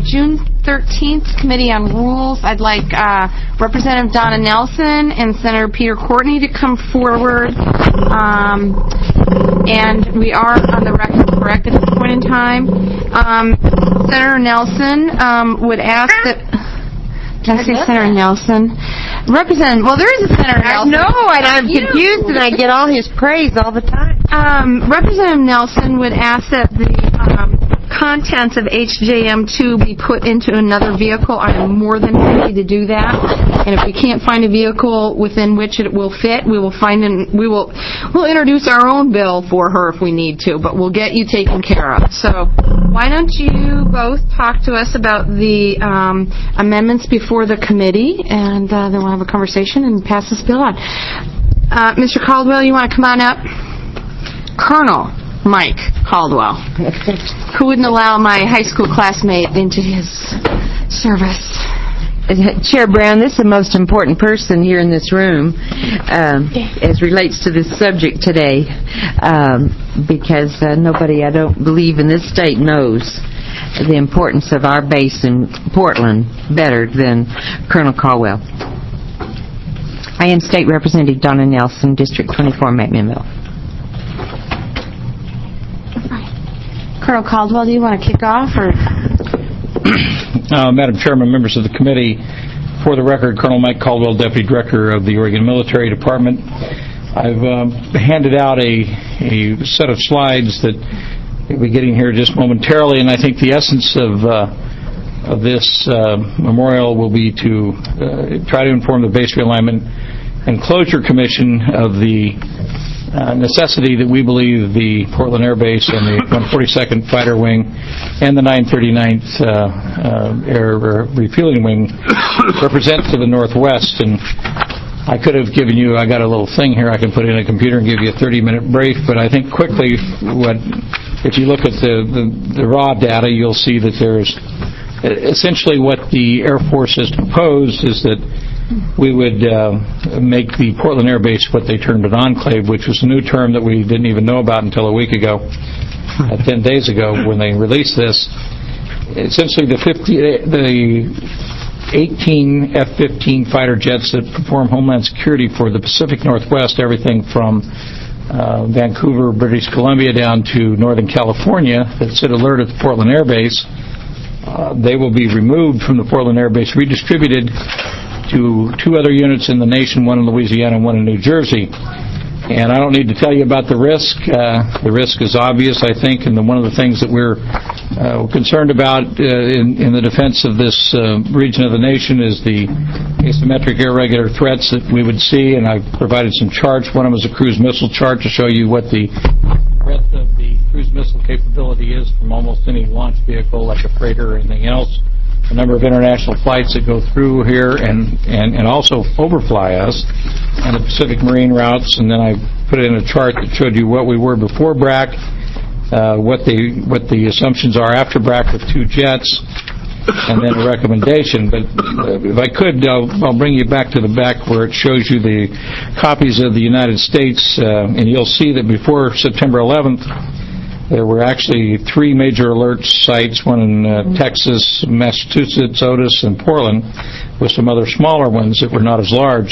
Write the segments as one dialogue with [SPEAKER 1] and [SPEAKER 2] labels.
[SPEAKER 1] June 13th Committee on Rules. I'd like Representative Donna Nelson and Senator Peter Courtney to come forward. And we are on the record correct at this point in time. Senator Nelson would ask that... Did I say Senator Nelson? Representative... Well, there is a Senator Nelson.
[SPEAKER 2] No, and I'm confused, and I get all his praise all the time.
[SPEAKER 1] Representative Nelson would ask that the contents of HJM2 be put into another vehicle. I am more than happy to do that. And if we can't find a vehicle within which it will fit, we'll introduce our own bill for her if we need to, but we'll get you taken care of. So why don't you both talk to us about the amendments before the committee, and then we'll have a conversation and pass this bill on. Mr. Caldwell, you want to come on up? Colonel Mike Caldwell, who wouldn't allow my high school classmate into his service.
[SPEAKER 2] Chair Brown, this is the most important person here in this room as relates to this subject today, because nobody, I don't believe, in this state knows the importance of our base in Portland better than Colonel Caldwell. I am State Representative Donna Nelson, District 24, McMinnville.
[SPEAKER 1] Colonel Caldwell, do you want to kick off? Or?
[SPEAKER 3] Madam Chairman, members of the committee, for the record, Colonel Mike Caldwell, Deputy Director of the Oregon Military Department. I've handed out a set of slides that will be getting here just momentarily, and I think the essence of this memorial will be to try to inform the Base Realignment and Closure Commission of the necessity that we believe the Portland Air Base and the 142nd Fighter Wing and the 939th Air Refueling Wing represent to the Northwest. And I could have given you, I got a little thing here I can put in a computer and give you a 30-minute brief, but I think quickly, if you look at the raw data, you'll see that there's essentially what the Air Force has proposed is that we would make the Portland Air Base what they termed an enclave, which was a new term that we didn't even know about until a week ago, 10 days ago when they released this. Essentially, the 18 F-15 fighter jets that perform Homeland Security for the Pacific Northwest, everything from Vancouver, British Columbia, down to Northern California, that sit alert at the Portland Air Base, they will be removed from the Portland Air Base, redistributed to two other units in the nation, one in Louisiana and one in New Jersey. And I don't need to tell you about the risk. The risk is obvious, I think, and one of the things that we're concerned about in the defense of this region of the nation is the asymmetric irregular threats that we would see, and I've provided some charts. One of them is a cruise missile chart to show you what the breadth of the cruise missile capability is from almost any launch vehicle like a freighter or anything else. The number of international flights that go through here and also overfly us, and the Pacific Marine routes. And then I put in a chart that showed you what we were before BRAC, what the assumptions are after BRAC with two jets, and then a recommendation. But if I could, I'll bring you back to the back where it shows you the copies of the United States, and you'll see that before September 11th, there were actually three major alert sites, one in Texas, Massachusetts, Otis, and Portland, with some other smaller ones that were not as large.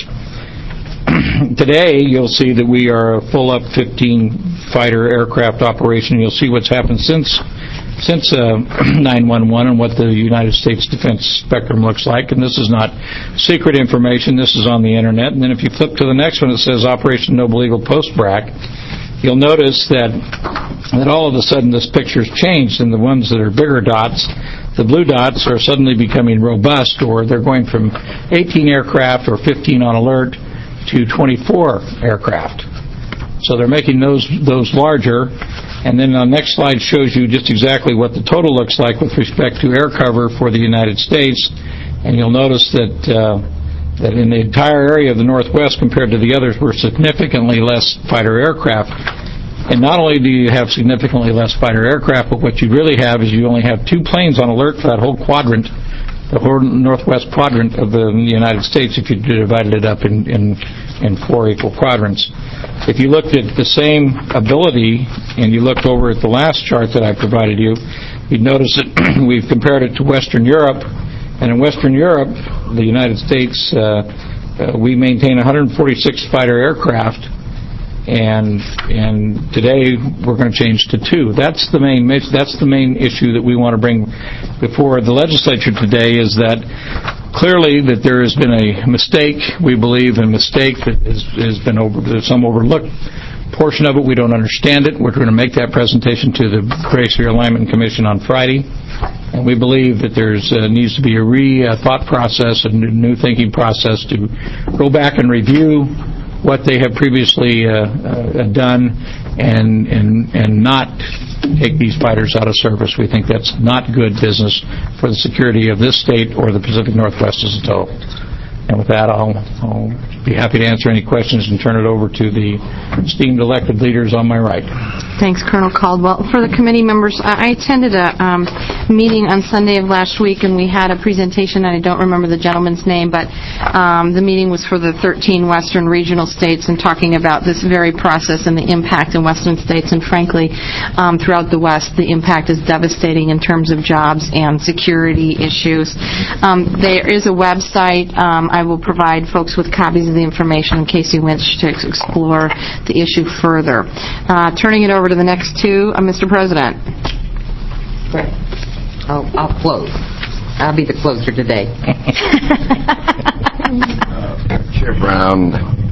[SPEAKER 3] Today, you'll see that we are a full-up 15 fighter aircraft operation. You'll see what's happened since 9/11 and what the United States defense spectrum looks like. And this is not secret information. This is on the Internet. And then if you flip to the next one, it says Operation Noble Eagle Post-BRAC. You'll notice that all of a sudden this picture's changed, and the ones that are bigger dots, the blue dots, are suddenly becoming robust, or they're going from 18 aircraft or 15 on alert to 24 aircraft. So they're making those larger. And then the next slide shows you just exactly what the total looks like with respect to air cover for the United States. And you'll notice that in the entire area of the Northwest compared to the others, we're significantly less fighter aircraft. And not only do you have significantly less fighter aircraft, but what you really have is you only have two planes on alert for that whole quadrant, the whole northwest quadrant of the United States, if you divided it up in in 4 equal quadrants. If you looked at the same ability and you looked over at the last chart that I provided you, you'd notice that we've compared it to Western Europe. And in Western Europe, the United States, we maintain 146 fighter aircraft, and today we're going to change to 2. That's the main issue that we want to bring before the legislature today, is that clearly that there has been a mistake, we believe, a mistake that has been some overlooked portion of it. We don't understand it. We're going to make that presentation to the Grace Realignment Commission on Friday. And we believe that there's needs to be a thought process, a new thinking process to go back and review what they have previously done and not take these fighters out of service. We think that's not good business for the security of this state or the Pacific Northwest as a total. And with that, I'll be happy to answer any questions and turn it over to the esteemed elected leaders on my right.
[SPEAKER 1] Thanks, Colonel Caldwell. For the committee members, I attended a meeting on Sunday of last week, and we had a presentation, and I don't remember the gentleman's name, but the meeting was for the 13 Western regional states and talking about this very process and the impact in Western states. And frankly, throughout the West, the impact is devastating in terms of jobs and security issues. There is a website. I will provide folks with copies of the information in case you wish to explore the issue further. Turning it over to the next two, Mr. President.
[SPEAKER 2] I'll close. I'll be the closer today.
[SPEAKER 4] Chair Brown,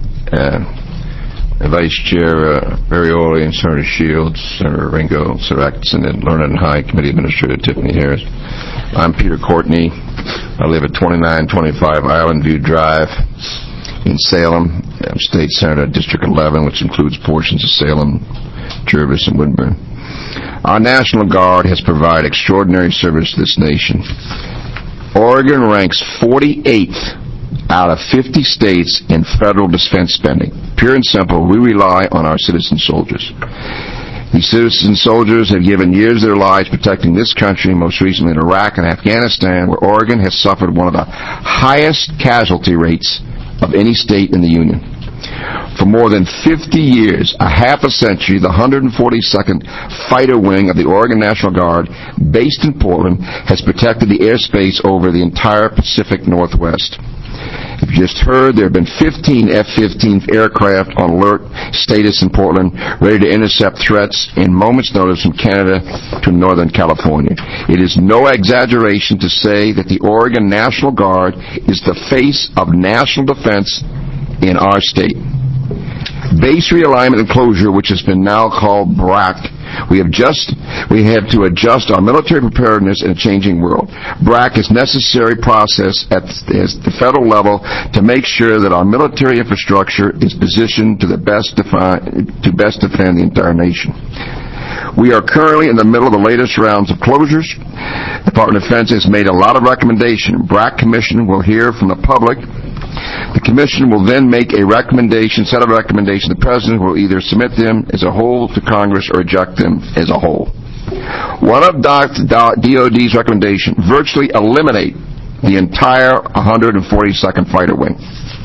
[SPEAKER 4] Vice Chair Marioli, and Senator Shields, Senator Ringo, Senator Atkinson, and Learned and High Committee Administrator Tiffany Harris. I'm Peter Courtney. I live at 2925 Island View Drive in Salem. I'm State Senator District 11, which includes portions of Salem, Jervis, and Woodburn. Our National Guard has provided extraordinary service to this nation. Oregon ranks 48th out of 50 states in federal defense spending. Pure and simple, we rely on our citizen soldiers. These citizen soldiers have given years of their lives protecting this country, most recently in Iraq and Afghanistan, where Oregon has suffered one of the highest casualty rates of any state in the Union. For more than 50 years, a half a century, the 142nd Fighter Wing of the Oregon National Guard, based in Portland, has protected the airspace over the entire Pacific Northwest. If you just heard, there have been 15 F-15 aircraft on alert status in Portland, ready to intercept threats in moments' notice from Canada to Northern California. It is no exaggeration to say that the Oregon National Guard is the face of national defense in our state. Base realignment and closure, which has been now called BRAC, we have to adjust our military preparedness in a changing world. BRAC is a necessary process at the federal level to make sure that our military infrastructure is positioned to best defend the entire nation. We are currently in the middle of the latest rounds of closures. The Department of Defense has made a lot of recommendations. BRAC Commission will hear from the public. The Commission will then make a set of recommendations. The President will either submit them as a whole to Congress or reject them as a whole. One of DOD's recommendations, virtually eliminate the entire 142nd Fighter Wing.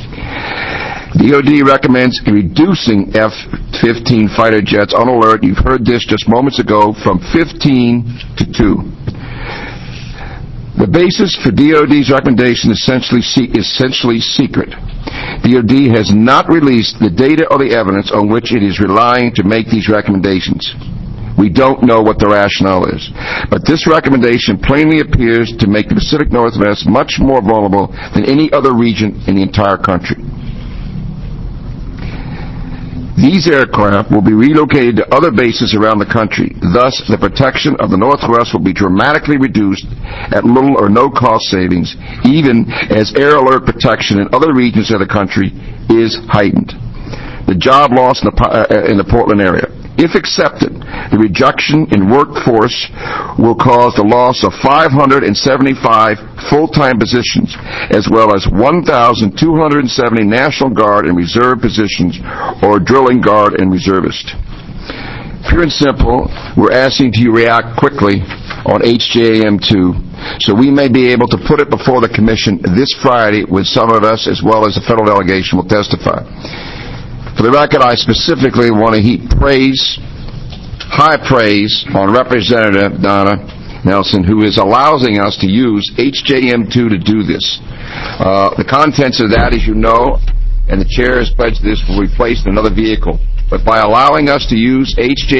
[SPEAKER 4] DOD recommends reducing F-15 fighter jets on alert, you've heard this just moments ago, from 15 to 2. The basis for DOD's recommendation is essentially secret. DOD has not released the data or the evidence on which it is relying to make these recommendations. We don't know what the rationale is. But this recommendation plainly appears to make the Pacific Northwest much more vulnerable than any other region in the entire country. These aircraft will be relocated to other bases around the country. Thus, the protection of the Northwest will be dramatically reduced at little or no cost savings, even as air alert protection in other regions of the country is heightened. The job loss in the Portland area. If accepted, the reduction in workforce will cause the loss of 575 full-time positions, as well as 1,270 National Guard and Reserve positions, or drilling guard and reservist. Pure and simple, we're asking you to react quickly on HJAM 2 So we may be able to put it before the Commission this Friday with some of us, as well as the federal delegation will testify. For the record, I specifically want to heap high praise on Representative Donna Nelson, who is allowing us to use HJM2 to do this. The contents of that, as you know, and the Chair has pledged this, will replace another vehicle. But by allowing us to use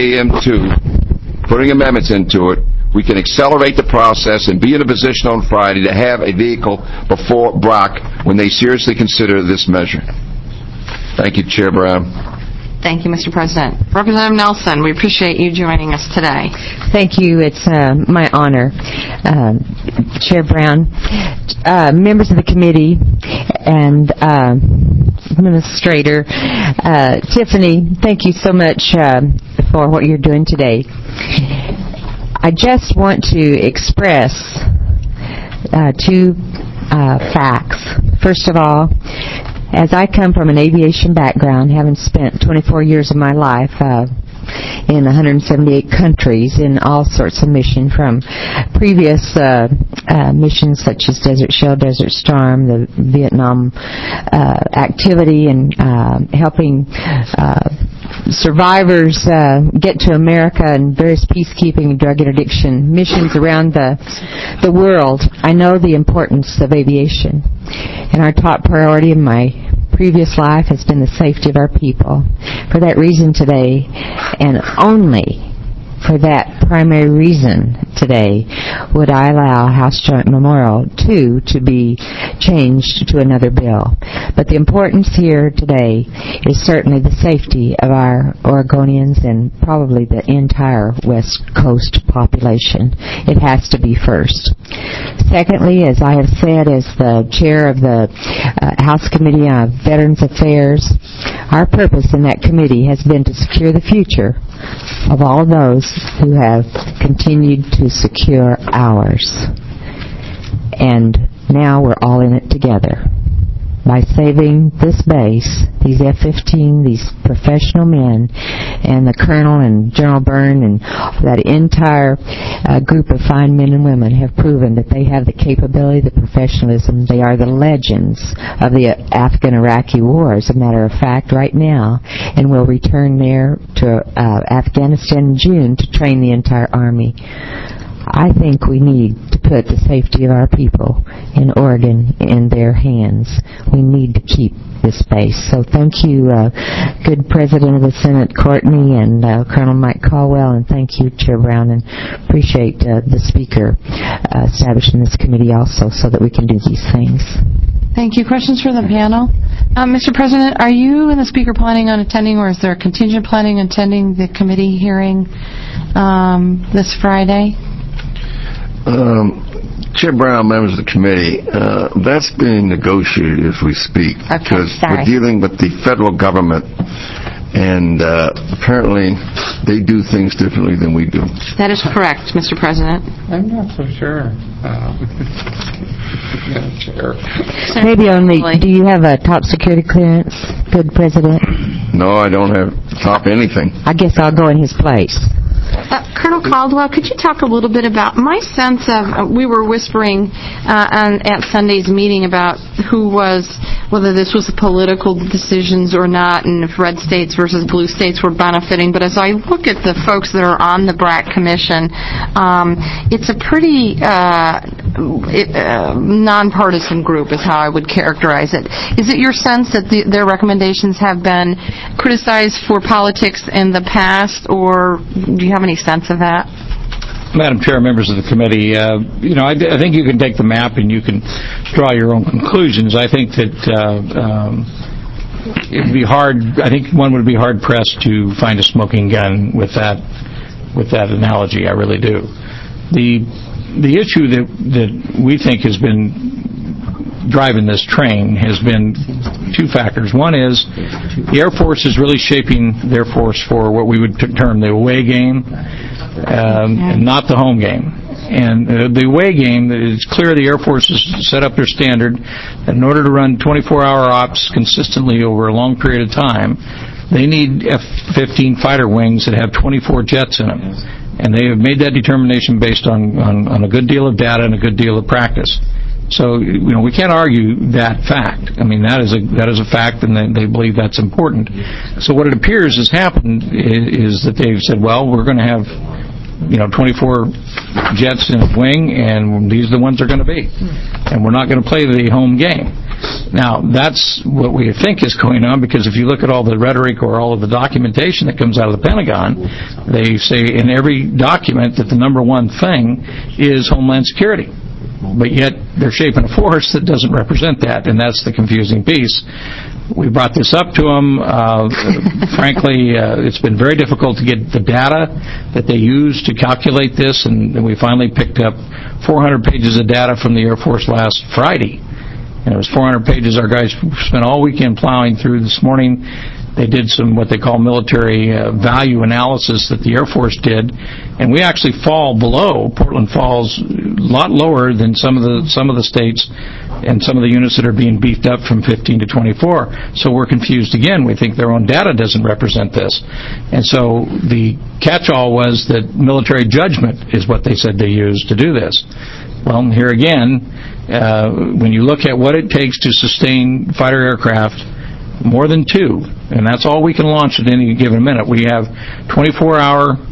[SPEAKER 4] HJM2, putting amendments into it, we can accelerate the process and be in a position on Friday to have a vehicle before Brock when they seriously consider this measure. Thank you, Chair Brown.
[SPEAKER 1] Thank you, Mr. President. Representative Nelson, we appreciate you joining us today.
[SPEAKER 2] Thank you. It's my honor. Chair Brown, members of the committee, and Administrator Tiffany, thank you so much for what you're doing today. I just want to express two facts. First of all, as I come from an aviation background, having spent 24 years of my life in 178 countries in all sorts of missions, from previous missions such as Desert Shield, Desert Storm, the Vietnam activity, and helping survivors get to America, and various peacekeeping and drug interdiction missions around the world. I know the importance of aviation, and our top priority in my previous life has been the safety of our people. For that reason today, and only for that primary reason today, would I allow House Joint Memorial 2 to be changed to another bill. But the importance here today is certainly the safety of our Oregonians and probably the entire West Coast population. It has to be first. Secondly, as I have said as the chair of the House Committee on Veterans Affairs, our purpose in that committee has been to secure the future of all those who have continued to secure ours. And now we're all in it together. By saving this base, these F-15, these professional men, and the Colonel and General Byrne and that entire group of fine men and women have proven that they have the capability, the professionalism. They are the legends of the Afghan-Iraqi war, as a matter of fact, right now, and will return there to Afghanistan in June to train the entire Army. I think we need to put the safety of our people in Oregon in their hands. We need to keep this base. So thank you, good President of the Senate, Courtney, and Colonel Mike Caldwell, and thank you, Chair Brown, and appreciate the Speaker establishing this committee also so that we can do these things.
[SPEAKER 1] Thank you. Questions for the panel? Mr. President, are you and the Speaker planning on attending, or is there a contingent planning on attending the committee hearing this Friday?
[SPEAKER 4] Chair Brown, members of the committee, that's being negotiated as we speak.
[SPEAKER 1] Okay,
[SPEAKER 4] because
[SPEAKER 1] sorry.
[SPEAKER 4] we're dealing with the federal government, and apparently they do things differently than we do.
[SPEAKER 1] That is correct, Mr. President.
[SPEAKER 5] I'm not so sure. Chair.
[SPEAKER 2] Maybe only, do you have a top security clearance, good President?
[SPEAKER 4] No, I don't have top anything.
[SPEAKER 2] I guess I'll go in his place.
[SPEAKER 1] Colonel Caldwell, could you talk a little bit about my sense of, we were whispering at Sunday's meeting about whether this was political decisions or not, and if red states versus blue states were benefiting. But as I look at the folks that are on the BRAC Commission, it's a pretty nonpartisan group is how I would characterize it. Is it your sense that their recommendations have been criticized for politics in the past, or do you have any sense of that?
[SPEAKER 3] Madam Chair, members of the committee, I think you can take the map and you can draw your own conclusions. I think that it'd be hard. I think one would be hard pressed to find a smoking gun with that analogy. I really do. The issue that we think has been driving this train has been two factors. One is the Air Force is really shaping their force for what we would term the away game, and not the home game. And the away game, it's clear the Air Force has set up their standard that in order to run 24-hour ops consistently over a long period of time, they need F-15 fighter wings that have 24 jets in them. And they have made that determination based on a good deal of data and a good deal of practice. So, we can't argue that fact. I mean, that is a fact, and they believe that's important. So what it appears has happened is that they've said, well, we're going to have 24 jets in a wing, and these are the ones they're going to be. And we're not going to play the home game. Now, that's what we think is going on, because if you look at all the rhetoric or all of the documentation that comes out of the Pentagon, they say in every document that the number one thing is Homeland Security. But yet they're shaping a force that doesn't represent that, and that's the confusing piece. We brought this up to them. Frankly, it's been very difficult to get the data that they use to calculate this, and we finally picked up 400 pages of data from the Air Force last Friday. And it was 400 pages our guys spent all weekend plowing through. This morning they did some what they call military value analysis that the Air Force did, and we actually fall below. Portland falls a lot lower than some of the states and some of the units that are being beefed up from 15 to 24. So we're confused again. We think their own data doesn't represent this. And so the catch-all was that military judgment is what they said they used to do this. Well, here again, when you look at what it takes to sustain fighter aircraft, more than two, and that's all we can launch at any given minute. We have 24-hour,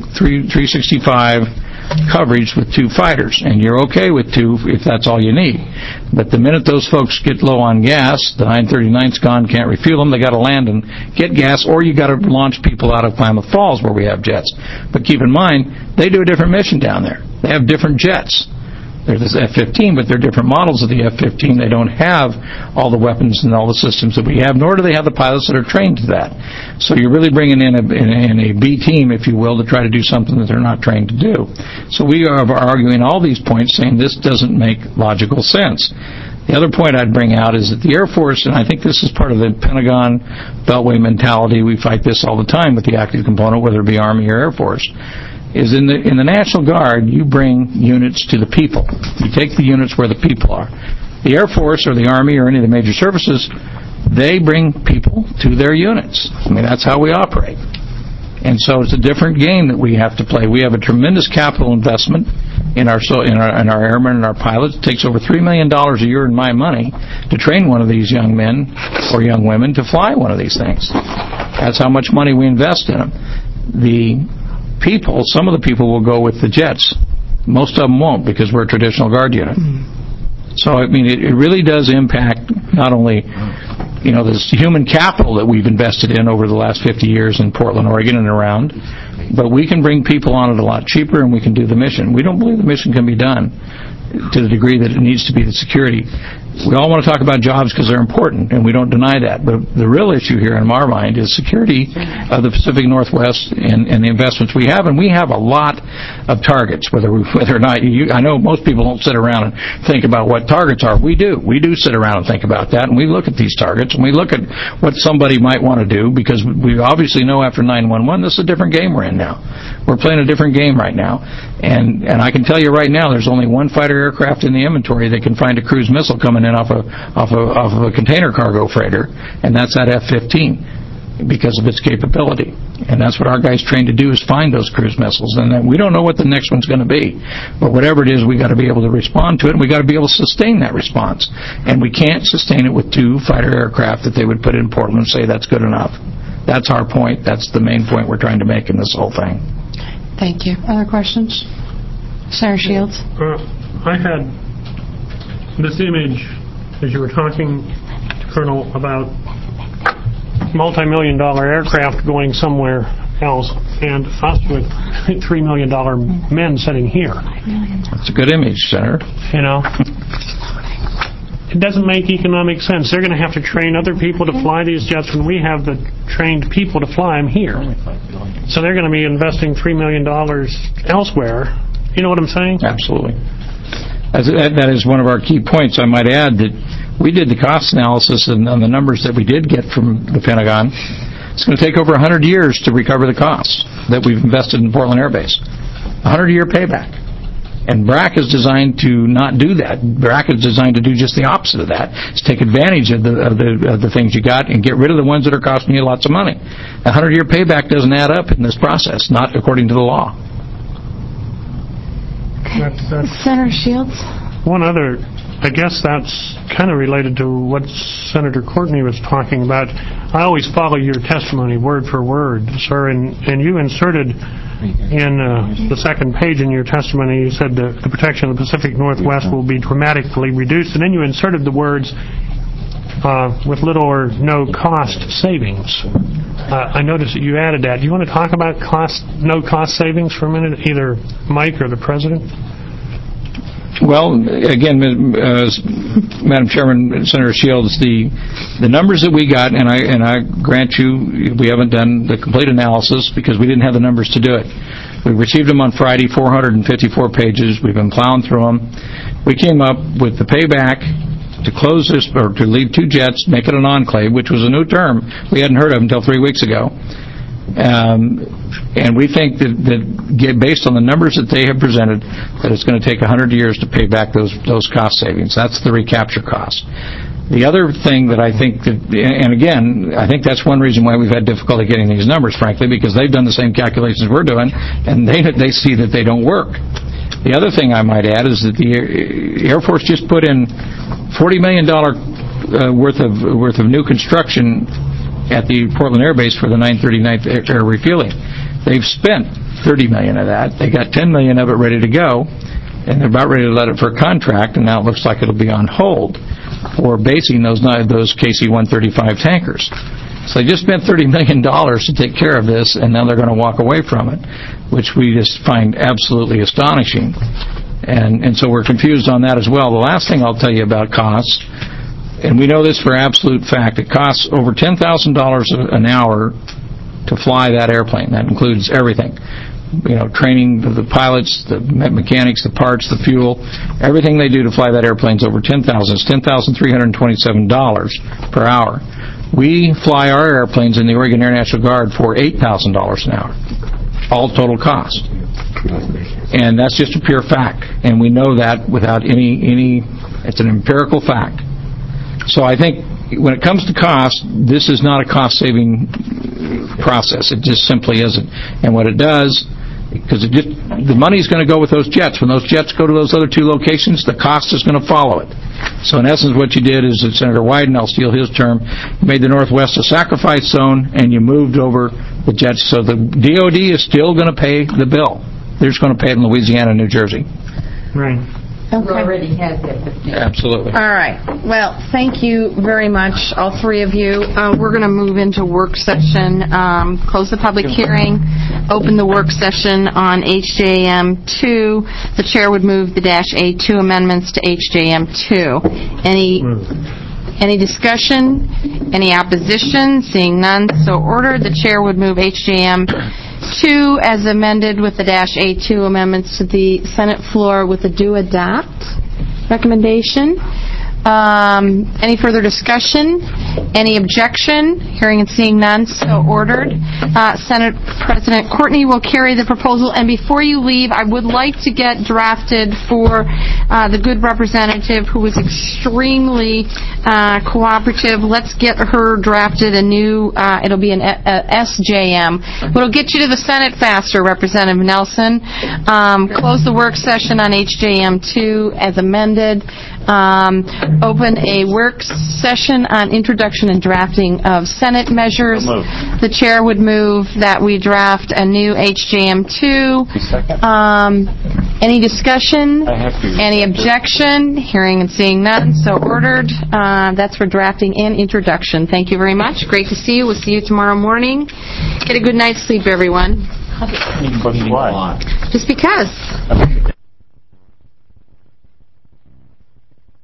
[SPEAKER 3] 365 coverage with two fighters, and you're okay with two if that's all you need. But the minute those folks get low on gas, the 939's gone, can't refuel them, they got to land and get gas, or you got to launch people out of Klamath Falls where we have jets. But keep in mind, they do a different mission down there. They have different jets. There's this F-15, but they're different models of the F-15. They don't have all the weapons and all the systems that we have, nor do they have the pilots that are trained to that. So you're really bringing in a B team, if you will, to try to do something that they're not trained to do. So we are arguing all these points, saying this doesn't make logical sense. The other point I'd bring out is that the Air Force, and I think this is part of the Pentagon Beltway mentality, we fight this all the time with the active component, whether it be Army or Air Force, is in the National Guard, you bring units to the people. You take the units where the people are. The Air Force or the Army or any of the major services, they bring people to their units. I mean, that's how we operate. And so it's a different game that we have to play. We have a tremendous capital investment in our airmen and our pilots. It takes over $3 million a year in my money to train one of these young men or young women to fly one of these things. That's how much money we invest in them. Some of the people will go with the jets. Most of them won't, because we're a traditional Guard unit. So, I mean, it really does impact not only, this human capital that we've invested in over the last 50 years in Portland, Oregon, and around, but we can bring people on it a lot cheaper, and we can do the mission. We don't believe the mission can be done to the degree that it needs to be the security. We all want to talk about jobs because they're important, and we don't deny that. But the real issue here in our mind is security of the Pacific Northwest and the investments we have. And we have a lot of targets, whether or not I know most people don't sit around and think about what targets are. We do. We do sit around and think about that, and we look at these targets, and we look at what somebody might want to do, because we obviously know after 9/11 this is a different game we're in now. We're playing a different game right now. And I can tell you right now, there's only one fighter aircraft in the inventory that can find a cruise missile coming in off of a container cargo freighter, and that's that F-15 because of its capability. And that's what our guys trained to do, is find those cruise missiles. And then we don't know what the next one's going to be. But whatever it is, we got to be able to respond to it, and we got to be able to sustain that response. And we can't sustain it with two fighter aircraft that they would put in Portland and say that's good enough. That's our point. That's the main point we're trying to make in this whole thing.
[SPEAKER 1] Thank you. Other questions? Senator Shields?
[SPEAKER 6] I had this image as you were talking, Colonel, about multi-million-dollar aircraft going somewhere else, and us with $3 million men sitting here.
[SPEAKER 3] That's a good image, Senator.
[SPEAKER 6] It doesn't make economic sense. They're going to have to train other people to fly these jets when we have the trained people to fly them here. So they're going to be investing $3 million elsewhere. You know what I'm saying?
[SPEAKER 3] Absolutely. That is one of our key points. I might add that we did the cost analysis on the numbers that we did get from the Pentagon. It's going to take over 100 years to recover the costs that we've invested in Portland Air Base. 100-year payback. And BRAC is designed to not do that. BRAC is designed to do just the opposite of that. It's take advantage of the things you got and get rid of the ones that are costing you lots of money. A 100-year payback doesn't add up in this process, not according to the law.
[SPEAKER 1] Senator Shields?
[SPEAKER 6] One other, I guess that's kind of related to what Senator Courtney was talking about. I always follow your testimony word for word, sir, and you inserted in the second page in your testimony, you said the protection of the Pacific Northwest will be dramatically reduced, and then you inserted the words with little or no cost savings. I noticed that you added that. Do you want to talk about no cost savings for a minute, either Mike or the President?
[SPEAKER 3] Well, again, Madam Chairman, Senator Shields, the numbers that we got, and I grant you, we haven't done the complete analysis because we didn't have the numbers to do it. We received them on Friday, 454 pages. We've been plowing through them. We came up with the payback to close this, or to leave 2 jets, make it an enclave, which was a new term we hadn't heard of until 3 weeks ago. And we think that based on the numbers that they have presented, that it's going to take 100 years to pay back those cost savings. That's the recapture cost. The other thing that I think that, and again, I think that's one reason why we've had difficulty getting these numbers, frankly, because they've done the same calculations we're doing, and they see that they don't work. The other thing I might add is that the Air Force just put in $40 million worth of new construction at the Portland Air Base for the 939th Air Refueling. They've spent $30 million of that. They got $10 million of it ready to go, and they're about ready to let it for a contract, and now it looks like it'll be on hold for basing those KC-135 tankers. So they just spent $30 million to take care of this, and now they're going to walk away from it, which we just find absolutely astonishing. And so we're confused on that as well. The last thing I'll tell you about costs, and we know this for absolute fact, it costs over $10,000 an hour to fly that airplane. That includes everything. Training the pilots, the mechanics, the parts, the fuel, everything they do to fly that airplane is over $10,000. It's $10,327 per hour. We fly our airplanes in the Oregon Air National Guard for $8,000 an hour, all total cost. And that's just a pure fact. And we know that without any it's an empirical fact. So I think when it comes to cost, this is not a cost-saving process. It just simply isn't. And what it does, because the money's going to go with those jets. When those jets go to those other 2 locations, the cost is going to follow it. So in essence, what you did is that Senator Wyden, I'll steal his term, made the Northwest a sacrifice zone, and you moved over the jets. So the DOD is still going to pay the bill. They're just going to pay it in Louisiana and New Jersey.
[SPEAKER 6] Right.
[SPEAKER 2] Okay. Already has that.
[SPEAKER 3] Absolutely.
[SPEAKER 1] All right. Well, thank you very much, all 3 of you. We're going to move into work session, close the public hearing, open the work session on HJM 2. The chair would move the -A2 amendments to HJM 2. Any discussion? Any opposition? Seeing none, so ordered. The chair would move HJM 2 as amended with the -A2 amendments to the Senate floor with a do adopt recommendation. Any further discussion? Any objection? Hearing and seeing none, so ordered. Senate President Courtney will carry the proposal. And before you leave, I would like to get drafted for the good representative who was extremely cooperative. Let's get her drafted a new, it'll be an SJM. But it'll get you to the Senate faster, Representative Nelson. Close the work session on HJM 2 as amended. Open a work session on introduction and drafting of Senate measures. The chair would move that we draft a new HJM 2. Any discussion? Any objection? Hearing and seeing none, so ordered. That's for drafting and introduction. Thank you very much. Great to see you. We'll see you tomorrow morning. Get a good night's sleep, everyone. Just because.